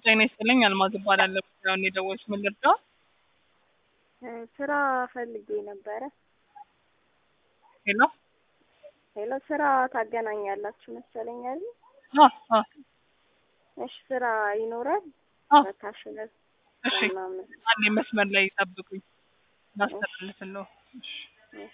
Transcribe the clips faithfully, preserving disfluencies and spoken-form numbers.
ጤና ይስጥልኝ አልማዝ እባላለሁ። ያውን የደወልኩት ምን ልርዳው? ስራ ፈልጌ ነበረ። ሄሎ ሄሎ ስራ ታገናኛላችሁ መሰለኝ አይደል? አ አ እሺ ስራ ይኖራል? አ በካሽነር እሺ ምናምን። አንዴ መስመር ላይ ጠብቁኝ። ላስተላልፍልዎ። እሺ እሺ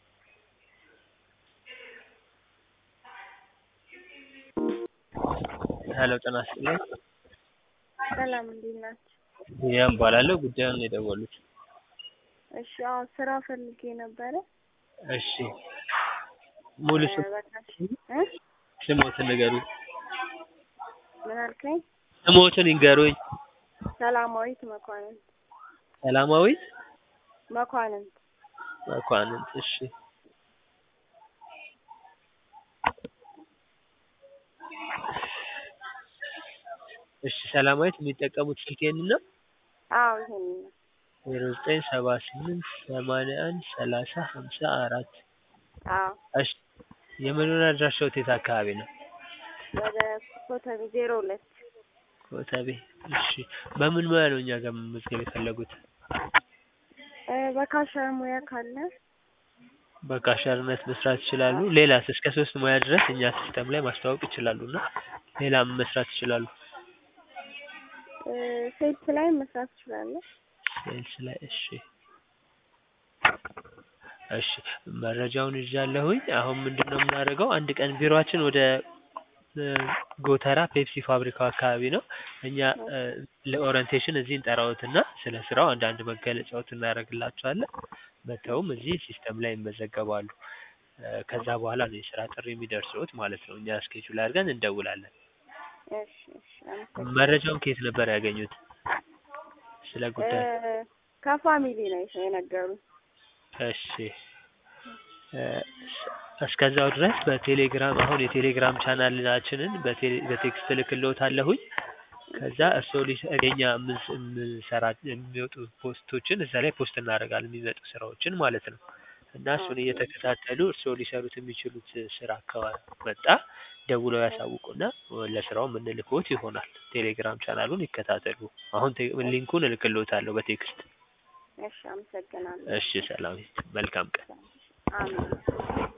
ሄሎ ጤና ይስጥልኝ። ሰላም እንዴት ናችሁ? ቢኒያም እባላለሁ። ጉዳዩን የደወሉት? እሺ አዎ ስራ ፈልጌ ነበረ። እሺ ሙሉ ስም በካሽ እ ስሞትን ንገሩኝ። ምን አልከኝ? ስሞትን ይንገሩኝ። ሰላማዊት መኳንንት። ሰላማዊት መኳንንት። መኳንንት። እሺ እሺ ሰላማዊት የሚጠቀሙት ስልክ ይሄንን ነው? አዎ ይሄንን ነው። ዜሮ ዘጠኝ ሰባ ስምንት ሰማንያ አንድ ሰላሳ ሃምሳ አራት አዎ እሺ የመኖሪያ አድራሻዎት የት አካባቢ ነው? ወደ ኮተቤ ዜሮ ሁለት ኮተቤ። እሺ በምን ሙያ ነው እኛ ጋር መመዝገብ የፈለጉት? በካሸር ሙያ ካለ በካሸርነት መስራት ይችላሉ። ሌላስ? እስከ ሶስት ሙያ ድረስ እኛ ሲስተም ላይ ማስተዋወቅ ይችላሉና ሌላም መስራት ይችላሉ። ሴልስ ላይ መስራት እችላለሁ። ሴልስ ላይ እሺ እሺ መረጃውን ይዣለሁኝ። አሁን ምንድነው የምናደርገው? አንድ ቀን ቢሮአችን ወደ ጎተራ ፔፕሲ ፋብሪካው አካባቢ ነው። እኛ ለኦሪንቴሽን እዚህ እንጠራዎትና ስለ ስራው አንዳንድ መገለጫዎት እናደርግላችኋለን። መተውም እዚህ ሲስተም ላይ ይመዘገባሉ። ከዛ በኋላ ነው የስራ ጥሪ የሚደርሰዎት ማለት ነው። እኛ ስኬጁል አድርገን እንደውላለን። እሺ እሺ አመሰግናለሁ። መረጃውን ከየት ነበር ያገኙት? ስለ ጉዳይ ከፋሚሊ ነው የነገሩኝ። እሺ እስከዛው ድረስ በቴሌግራም አሁን የቴሌግራም ቻናላችንን በቴክስት ልክልዎታለሁኝ። ከዛ እርስዎ ሊገኛ የምንሰራ የሚወጡ ፖስቶችን እዛ ላይ ፖስት እናደርጋለን የሚመጡ ስራዎችን ማለት ነው። እና እሱን እየተከታተሉ እርስዎ ሊሰሩት የሚችሉት ስራ ከመጣ ደውለው ያሳውቁና ለስራው የምንልክዎት ይሆናል። ቴሌግራም ቻናሉን ይከታተሉ። አሁን ሊንኩን እልክልዎታለሁ በቴክስት። እሺ አመሰግናለሁ። እሺ ሰላም፣ መልካም ቀን። አሜን።